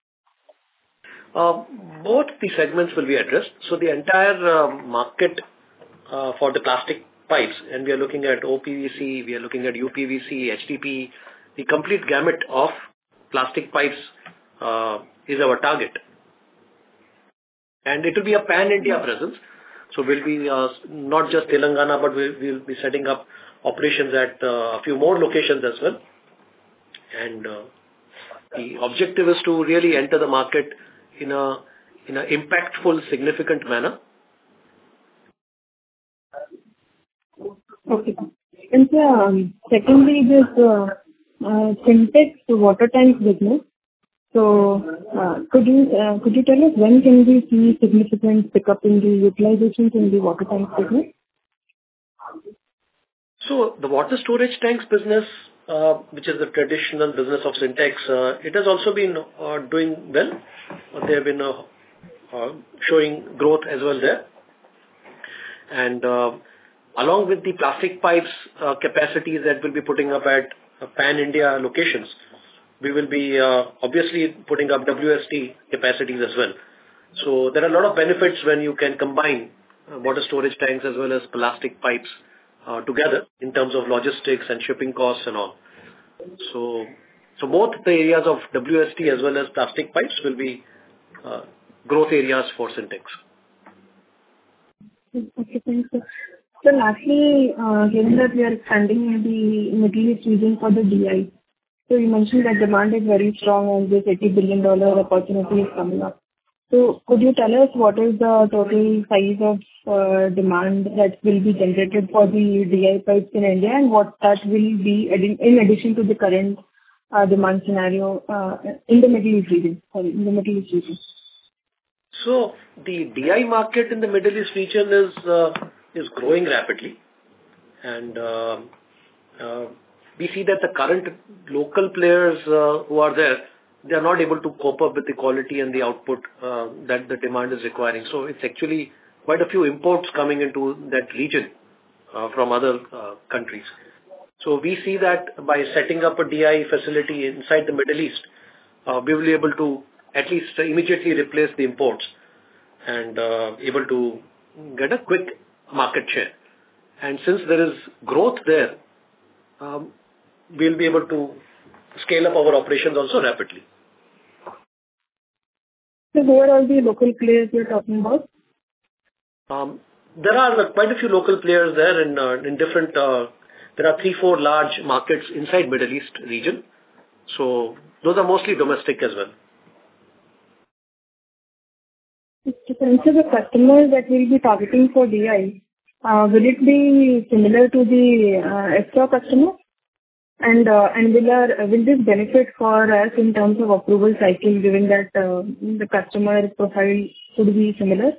Both the segments will be addressed. So the entire market for the plastic pipes, and we are looking at OPVC, we are looking at UPVC, HDPE, the complete gamut of plastic pipes is our target. And it will be a pan-India presence. So we'll be not just Telangana, but we'll be setting up operations at a few more locations as well. And the objective is to really enter the market in a impactful, significant manner. Okay. And secondly, this Sintex water tank business. So could you tell us when can we see significant pickup in the utilizations in the water tank business? So the water storage tanks business, which is the traditional business of Sintex, it has also been doing well. They have been showing growth as well there. And along with the plastic pipes capacities that we'll be putting up at pan-India locations, we will be obviously putting up WST capacities as well. So there are a lot of benefits when you can combine water storage tanks as well as plastic pipes together in terms of logistics and shipping costs and all. So both the areas of WST as well as plastic pipes will be growth areas for Sintex. Okay, thanks, sir. So lastly, given that we are expanding in the Middle East region for the DI, so you mentioned that demand is very strong and this $80 billion opportunity is coming up. So could you tell us what is the total size of demand that will be generated for the DI pipes in India, and what that will be in addition to the current demand scenario in the Middle East region? So the DI market in the Middle East region is growing rapidly, and we see that the current local players who are there, they are not able to cope up with the quality and the output that the demand is requiring. So it's actually quite a few imports coming into that region from other countries. So we see that by setting up a DI facility inside the Middle East, we will be able to at least immediately replace the imports and able to get a quick market share. And since there is growth there, we'll be able to scale up our operations also rapidly. So who are all the local players you're talking about? There are quite a few local players there in different. There are 3-4 large markets inside Middle East region. So those are mostly domestic as well. So the customers that we'll be targeting for DI, will it be similar to the extra customer? And will this benefit for us in terms of approval cycle, given that the customer profile should be similar?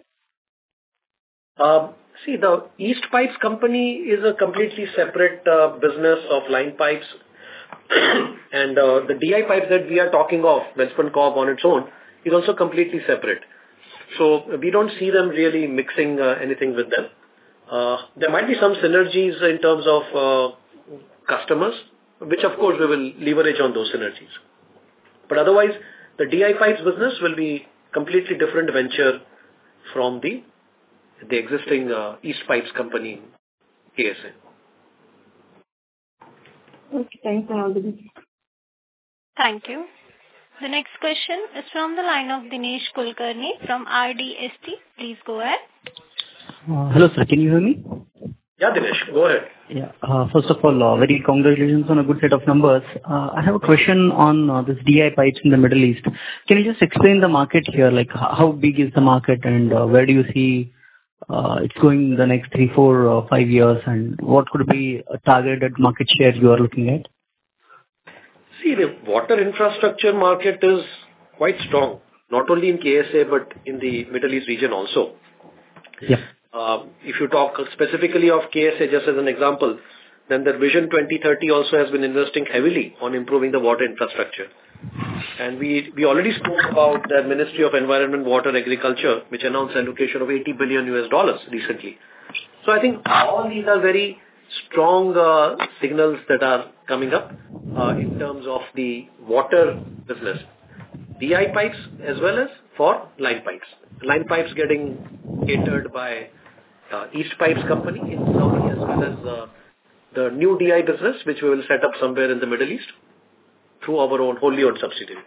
See, the East Pipes company is a completely separate business of line pipes, and the DI pipes that we are talking of, Welspun Corp on its own, is also completely separate. So we don't see them really mixing anything with them. There might be some synergies in terms of customers, which of course we will leverage on those synergies. But otherwise, the DI pipes business will be completely different venture from the existing East Pipes company, KSA. Okay, thanks for all the details. Thank you. The next question is from the line of Dinesh Kulkarni from RDST. Please go ahead. Hello, sir. Can you hear me? Yeah, Dinesh, go ahead. Yeah. First of all, very congratulations on a good set of numbers. I have a question on this DI pipes in the Middle East. Can you just explain the market here? Like, how big is the market, and where do you see it's going in the next 3, 4, or 5 years, and what could be a targeted market share you are looking at? See, the water infrastructure market is quite strong, not only in KSA but in the Middle East region also. Yeah. If you talk specifically of KSA, just as an example, then the Vision 2030 also has been investing heavily on improving the water infrastructure. And we already spoke about the Ministry of Environment, Water, Agriculture, which announced allocation of $80 billion recently. So I think all these are very strong signals that are coming up in terms of the water business. DI pipes as well as for line pipes. Line pipes getting catered by East Pipes company in Saudi, as well as the new DI business, which we will set up somewhere in the Middle East through our own wholly owned subsidiary.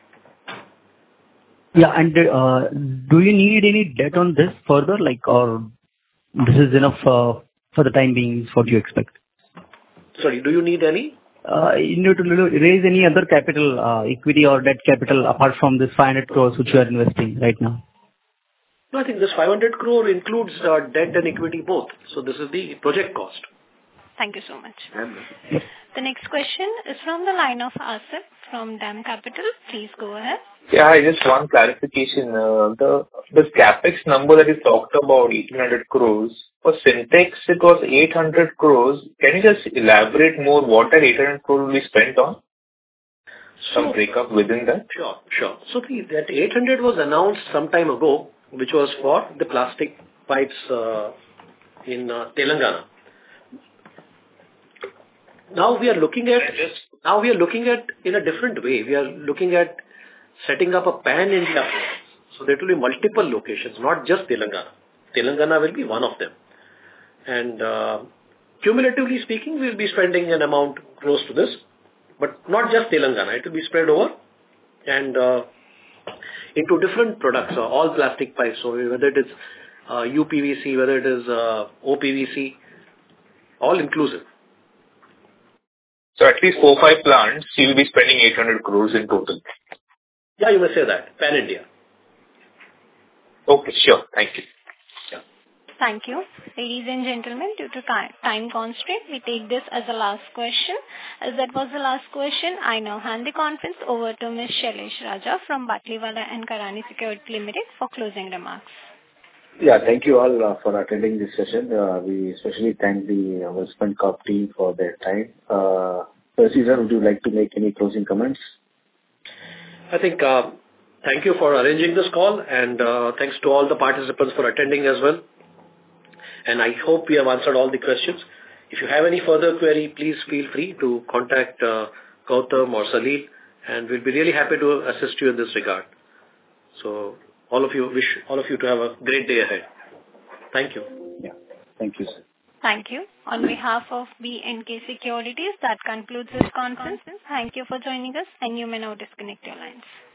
Yeah, and do you need any debt on this further, like, or this is enough for the time being? Is what you expect? Sorry, do you need any? You need to raise any other capital, equity or debt capital apart from this 500 crores which you are investing right now? No, I think this 500 crore includes debt and equity both. So this is the project cost. Thank you so much. The next question is from the line of Asif from DAM Capital. Please go ahead. Yeah, I just want clarification. The capex number that you talked about, 1,800 crores, for Sintex it was 800 crores. Can you just elaborate more what that 800 crore will be spent on? Some breakup within that? Sure. So that 800 was announced some time ago, which was for the plastic pipes in Telangana. Now we are looking at in a different way. We are looking at setting up a pan-India plan. So there will be multiple locations, not just Telangana. Telangana will be one of them. And cumulatively speaking, we will be spending an amount close to this, but not just Telangana. It will be spread over and into different products, all plastic pipes. So whether it is UPVC, whether it is OPVC, all inclusive. So at least 4-5 plants, you will be spending 800 crores in total. Yeah, you may say that. Pan-India. Okay, sure. Thank you. Yeah. Thank you. Ladies and gentlemen, due to time constraint, we take this as the last question. As that was the last question, I now hand the conference over to Ms. Shailesh Raja from Batlivala and Karani Securities Limited for closing remarks. Yeah, thank you all for attending this session. We especially thank the Welspun Corp team for their time. Caesar, would you like to make any closing comments? I think thank you for arranging this call, and thanks to all the participants for attending as well. And I hope we have answered all the questions. If you have any further query, please feel free to contact Gautam or Salil, and we'll be really happy to assist you in this regard. So wish all of you to have a great day ahead. Thank you. Yeah. Thank you, sir. Thank you. On behalf of B&K Securities, that concludes this conference. Thank you for joining us, and you may now disconnect your lines.